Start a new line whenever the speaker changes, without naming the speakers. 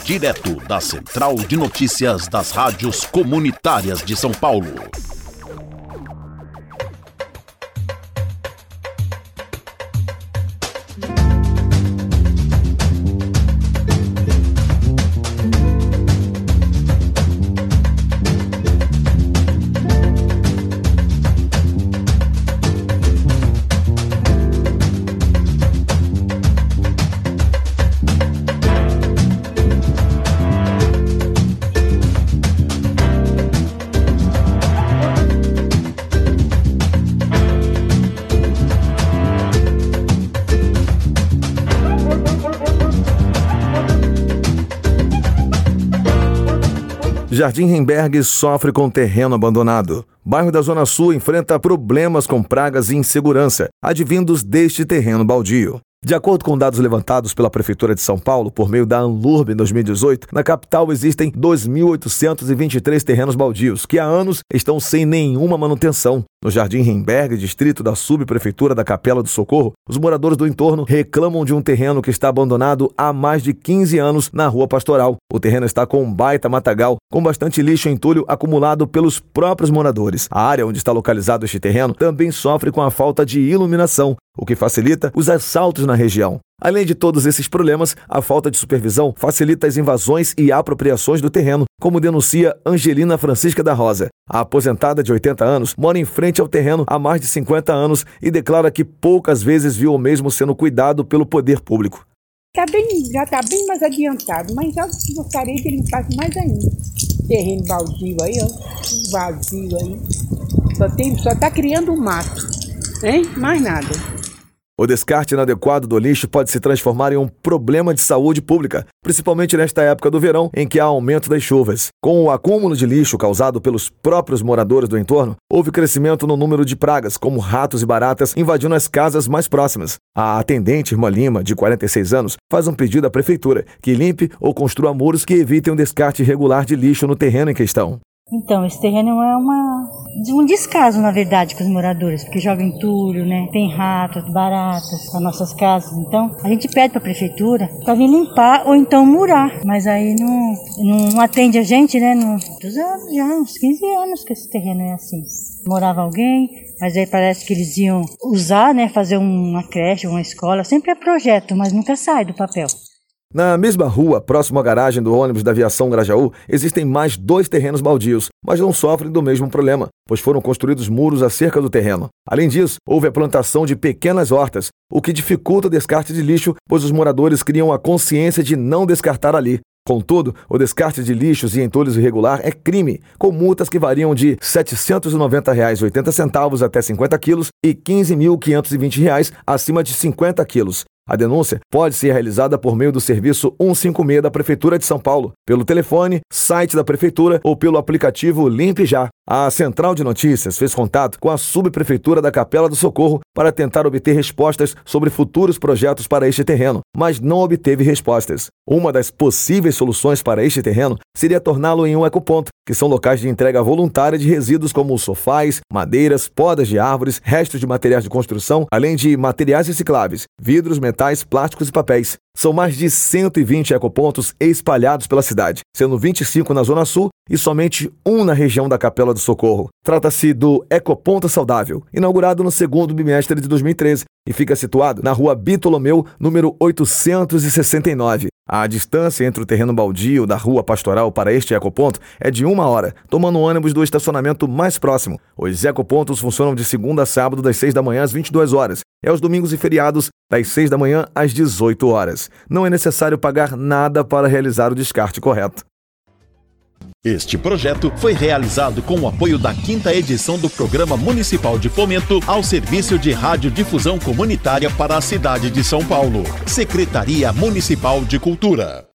direto da Central de Notícias das Rádios Comunitárias de São Paulo.
Jardim Remberg sofre com terreno abandonado. Bairro da Zona Sul enfrenta problemas com pragas e insegurança, advindos deste terreno baldio. De acordo com dados levantados pela Prefeitura de São Paulo, por meio da Anlurb em 2018, na capital existem 2.823 terrenos baldios, que há anos estão sem nenhuma manutenção. No Jardim Remberg, distrito da subprefeitura da Capela do Socorro, os moradores do entorno reclamam de um terreno que está abandonado há mais de 15 anos na Rua Pastoral. O terreno está com um baita matagal, com bastante lixo e entulho acumulado pelos próprios moradores. A área onde está localizado este terreno também sofre com a falta de iluminação, o que facilita os assaltos na região. Além de todos esses problemas, a falta de supervisão facilita as invasões e apropriações do terreno, como denuncia Angelina Francisca da Rosa. A aposentada de 80 anos mora em frente ao terreno há mais de 50 anos e declara que poucas vezes viu o mesmo sendo cuidado pelo poder público.
Já está bem mais adiantado, mas já gostaria de limpar mais ainda. Terreno baldio aí, ó, vazio aí. Só está criando um mato, hein? Mais nada.
O descarte inadequado do lixo pode se transformar em um problema de saúde pública, principalmente nesta época do verão, em que há aumento das chuvas. Com o acúmulo de lixo causado pelos próprios moradores do entorno, houve crescimento no número de pragas, como ratos e baratas, invadindo as casas mais próximas. A atendente Irmã Lima, de 46 anos, faz um pedido à prefeitura que limpe ou construa muros que evitem um descarte irregular de lixo no terreno em questão.
Então, esse terreno é um descaso, na verdade, com os moradores, porque joga entulho, né? Tem ratos, baratas nas nossas casas. Então, a gente pede para a prefeitura para vir limpar ou então murar. Mas aí não atende a gente, né? Muitos anos já, uns 15 anos que esse terreno é assim. Morava alguém, mas aí parece que eles iam usar, né? Fazer uma creche, uma escola. Sempre é projeto, mas nunca sai do papel.
Na mesma rua, próximo à garagem do ônibus da aviação Grajaú, existem mais 2 terrenos baldios, mas não sofrem do mesmo problema, pois foram construídos muros acerca do terreno. Além disso, houve a plantação de pequenas hortas, o que dificulta o descarte de lixo, pois os moradores criam a consciência de não descartar ali. Contudo, o descarte de lixos e entulhos irregular é crime, com multas que variam de R$ 790,80 até 50 quilos e R$ 15.520 acima de 50 quilos. A denúncia pode ser realizada por meio do serviço 156 da Prefeitura de São Paulo, pelo telefone, site da Prefeitura ou pelo aplicativo Limpe Já. A Central de Notícias fez contato com a subprefeitura da Capela do Socorro para tentar obter respostas sobre futuros projetos para este terreno, mas não obteve respostas. Uma das possíveis soluções para este terreno seria torná-lo em um ecoponto, que são locais de entrega voluntária de resíduos como sofás, madeiras, podas de árvores, restos de materiais de construção, além de materiais recicláveis, vidros, metais, plásticos e papéis. São mais de 120 ecopontos espalhados pela cidade, sendo 25 na Zona Sul e somente um na região da Capela do Socorro. Trata-se do Ecoponto Saudável, inaugurado no segundo bimestre de 2013 e fica situado na Rua Bitolomeu, número 869. A distância entre o terreno baldio da Rua Pastoral para este ecoponto é de 1 hora, tomando ônibus do estacionamento mais próximo. Os ecopontos funcionam de segunda a sábado das 6 da manhã às 22 horas e aos domingos e feriados das 6 da manhã às 18 horas. Não é necessário pagar nada para realizar o descarte correto.
Este projeto foi realizado com o apoio da 5ª edição do Programa Municipal de Fomento ao Serviço de Radiodifusão Comunitária para a cidade de São Paulo. Secretaria Municipal de Cultura.